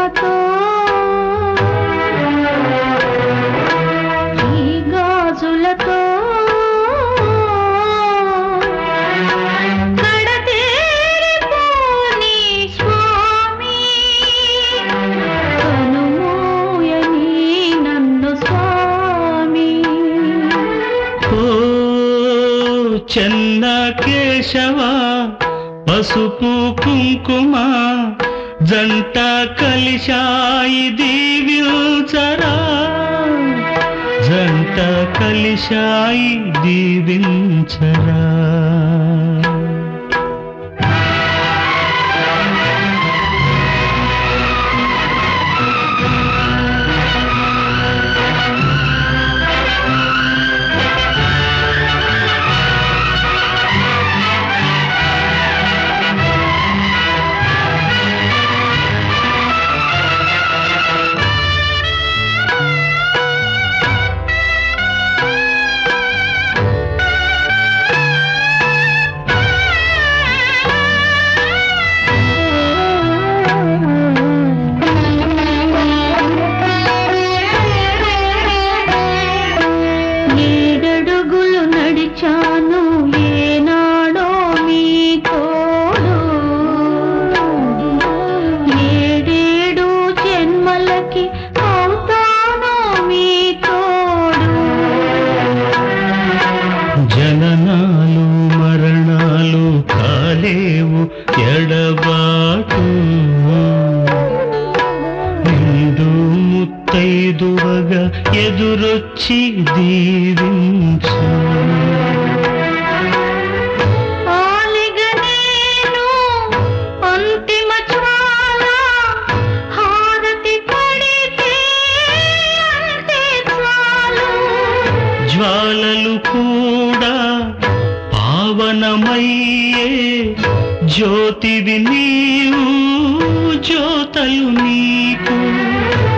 గాజులతో ఈ గాజులతో కడతేరిపోని స్వామి కనుమూయని నన్ను స్వామి. ఓ చెన్న కేశవ పసుపు కుంకుమ జంట కలిశాయి దీవించరా, జంట కలిశాయి దీవించరా. ఏడడుగులు నడిచాను ఏనాడో మీ తోడు, ఏడేడు జన్మలకి అవుతాను మీ తోడు. జననాలు మరణాలు కాలేవు ఎడబాటు, నిండు ముత్తైదువగా ఎదురొచ్చి దీవించు. ఆలిగ నేను అంతిమ జ్వాల హారతి పడితే అంతే చాలు. జ్వాలలు కూడా పావనమయ్యే జ్యోతివి నీవు, జ్యోతలు నీకు